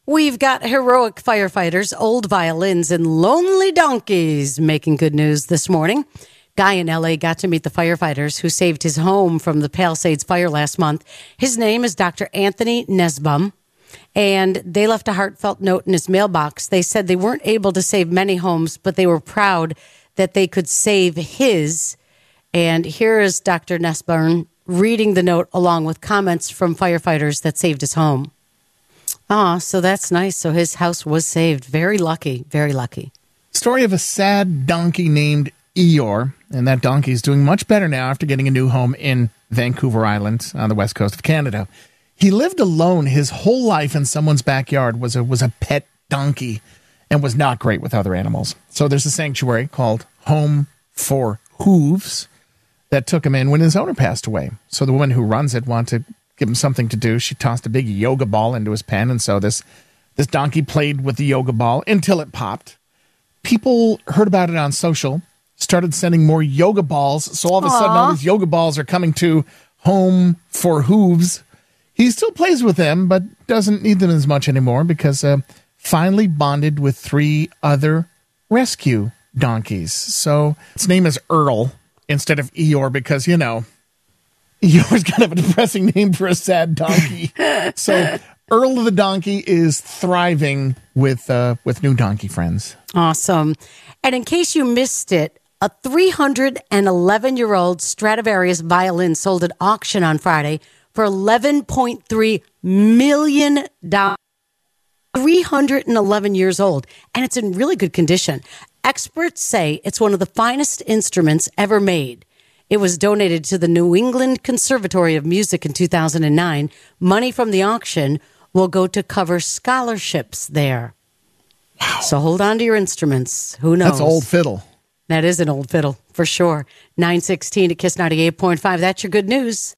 We've got heroic firefighters, old violins, and lonely donkeys making good news this morning. Guy in L.A. got to meet the firefighters who saved his home from the Palisades fire last month. His name is Dr. Anthony Nesbum, and they left a heartfelt note in his mailbox. They said they weren't able to save many homes, but they were proud that they could save his. And here is Dr. Nesbum reading the note along with comments from firefighters that saved his home. So that's nice. So his house was saved. Very lucky, very lucky. Story of a sad donkey named Eeyore, and that donkey is doing much better now after getting a new home in Vancouver Island on the west coast of Canada. He lived alone his whole life in someone's backyard, was a pet donkey, and was not great with other animals. So there's a sanctuary called Home for Hooves that took him in when his owner passed away. So the woman who runs it wanted to give him something to do. She tossed a big yoga ball into his pen, and so this donkey played with the yoga ball until it popped. People heard about it on social, started sending more yoga balls, so all of a sudden all these yoga balls are coming to Home for Hooves. He still plays with them, but doesn't need them as much anymore because finally bonded with 3 other rescue donkeys. So its name is Earl instead of Eeyore because, you know, Eeyore's kind of a depressing name for a sad donkey. So Earl the donkey is thriving with new donkey friends. Awesome. And in case you missed it, a 311-year-old Stradivarius violin sold at auction on Friday for $11.3 million. 311 years old, and it's in really good condition. Experts say it's one of the finest instruments ever made. It was donated to the New England Conservatory of Music in 2009. Money from the auction will go to cover scholarships there. Wow. So hold on to your instruments. Who knows? That's old fiddle. That is an old fiddle, for sure. 9:16 at KISS 98.5. That's your good news.